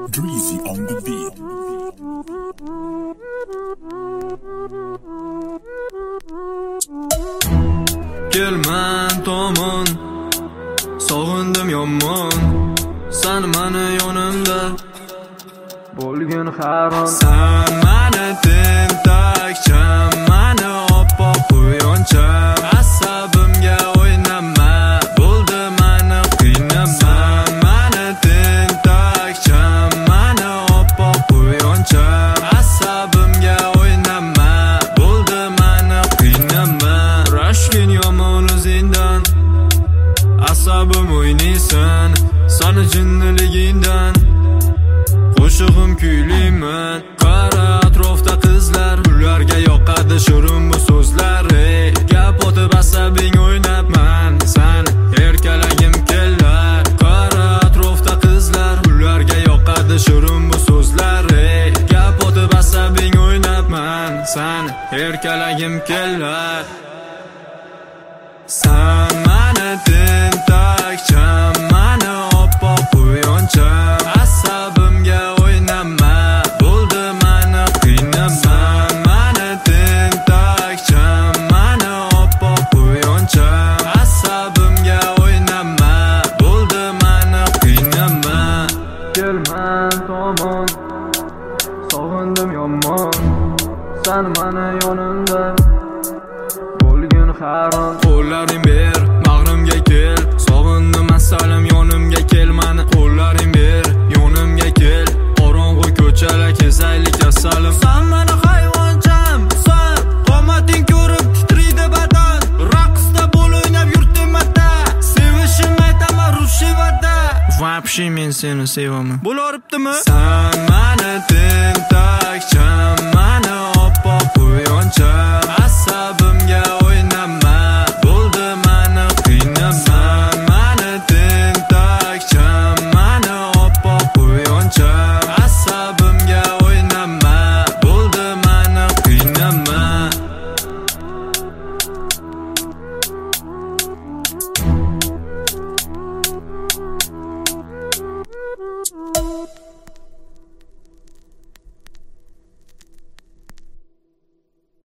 Dreezy on the beat. Kelman tomon, sog'indim yomon, sen mani yonimda bo'lgin har on. Sen mani tentakcham, mani oppoq quyoncham, asabimga o'ynama, bo'ldi mani qiynama. Sen mani tentakcham, mani oppoq quyoncham, asabimga o'ynama, bo'ldi mani qiynama. Rashkin yomon o'zingdan, asabim o'ynaysan, sani jinniligingdan qo'shig'im kuylayman. Qara atrofda qizlar, ularga yoqadi shirin bu so'zlar. Gap otib asabing o'ynabman, san erkalagim kelar. Qara atrofda qizlar, ularga yoqadi shirin bu so'zlar. Gap otib asabing o'ynabman, san erkalagim kelar. Sen mani tentakcham, mani oppoq quyoncham, asabimga o'ynama, bo'ldi mani qiynama. Sen mani tentakcham, mani oppoq quyoncham, asabimga o'ynama, bo'ldi mani qiynama. Kelman tomon, sog'indim yomon, sen mani yonimda bo'lgin har on. Qo'llaring ber, bag'rimga kel, sog'indim asalim yonimga kel. Mani qo'llaring ber, yonimga kel, qorong'u ko'chalar kezaylik asalim. Sen mani hayvoncham, sen qomating ko'rib titraydi badan. Raqsda bo'l o'ynab yurdim mata, sevishim aytaman rushivada. Вообще men seni sevaman, bo'laribdimi? Sen mani tentakcham, mani oppoq quyoncham, asab